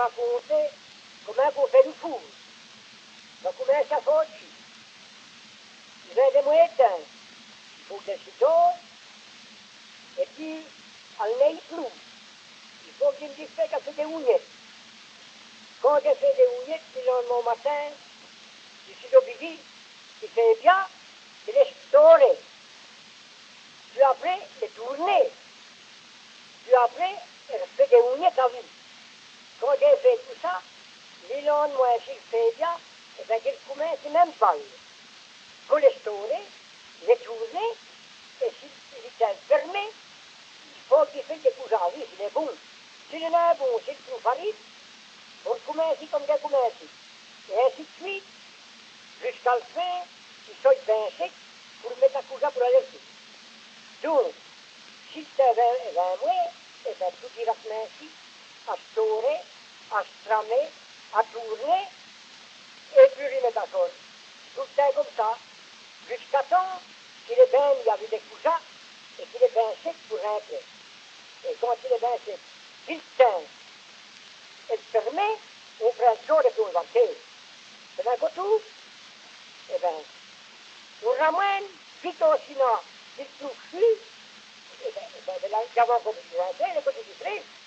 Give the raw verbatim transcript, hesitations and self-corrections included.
raconter comment on fait du four. Donc comment ça fait dessus. Vous avez des moyens de temps. Il faut que des chitons, et puis, à l'œil flou. Il faut qu'il me dise qu'elle fait des houillettes. Quand elle fait des houillettes, le lendemain matin, je suis obligé, il fait bien, il les tourner. Puis après, les tourner. Puis après, elle fait des houillettes à vie. Quand elle fait tout ça, le lendemain, s'il fait bien, et bien qu'elle commence même pas. Il faut les tourner, les tourner, et s'il est fermé, il faut qu'il fasse des coups à vie, s'il est bon. S'il est bon, s'il trouve farine, on commence comme des commence. Et ainsi de suite, jusqu'à le fin, il soit bien sec pour mettre à coucher pour aller. Donc, si c'est vingt mois, et bien tout ira ainsi, à se tourner, à se tramer, à tourner, et puis remettre à sol. Tout est comme ça, jusqu'à temps qu'il est bien, il y avait des couchats, et qu'il est bien sec pour rentrer. Et quand il est bien sec, il tient, et le permet, on prend le jour et puis on va faire. C'est d'un côté, eh bien, on ramène, vite au sinon, il trouve plus, et bien, ben, ben, là, j'avais un peu de rentrer, le côté du triste,